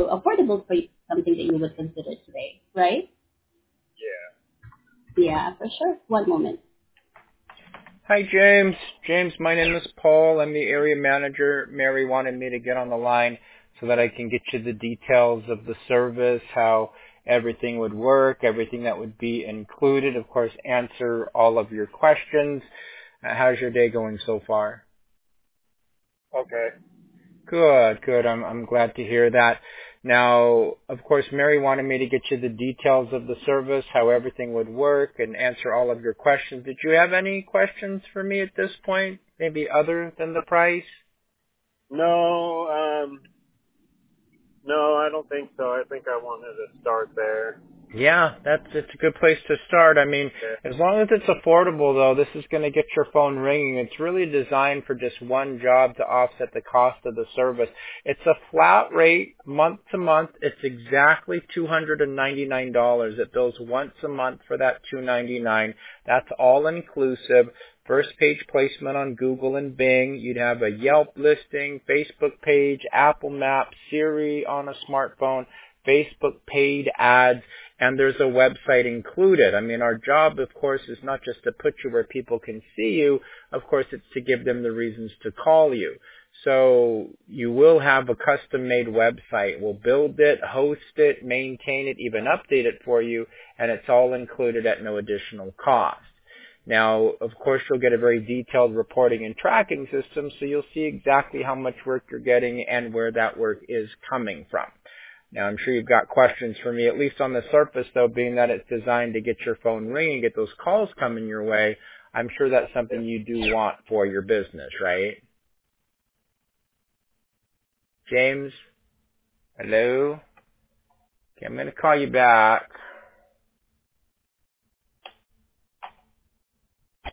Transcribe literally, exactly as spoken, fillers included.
so affordable for you, something that you would consider today, right? Yeah. Yeah, for sure. One moment. Hi, James. James, my name is Paul. I'm the area manager. Mary wanted me to get on the line so that I can get you the details of the service, how everything would work, everything that would be included. Of course, answer all of your questions. Uh, how's your day going so far? Okay. Good, good. I'm I'm glad to hear that. Now, of course, Mary wanted me to get you the details of the service, how everything would work, and answer all of your questions. Did you have any questions for me at this point? Maybe other than the price? No, um, no, I don't think so. I think I wanted to start there. Yeah, that's it's a good place to start. I mean, Yeah. as long as it's affordable, though, this is going to get your phone ringing. It's really designed for just one job to offset the cost of the service. It's a flat rate, month to month. It's exactly two hundred ninety-nine dollars. It bills once a month for that two hundred ninety-nine dollars. That's all inclusive. First page placement on Google and Bing. You'd have a Yelp listing, Facebook page, Apple Maps, Siri on a smartphone, Facebook paid ads, and there's a website included. I mean, our job, of course, is not just to put you where people can see you. Of course, it's to give them the reasons to call you. So you will have a custom-made website. We'll build it, host it, maintain it, even update it for you, and it's all included at no additional cost. Now, of course, you'll get a very detailed reporting and tracking system, so you'll see exactly how much work you're getting and where that work is coming from. Now, I'm sure you've got questions for me, at least on the surface, though, being that it's designed to get your phone ringing, get those calls coming your way. I'm sure that's something you do want for your business, right? James? Hello? Okay, I'm going to call you back.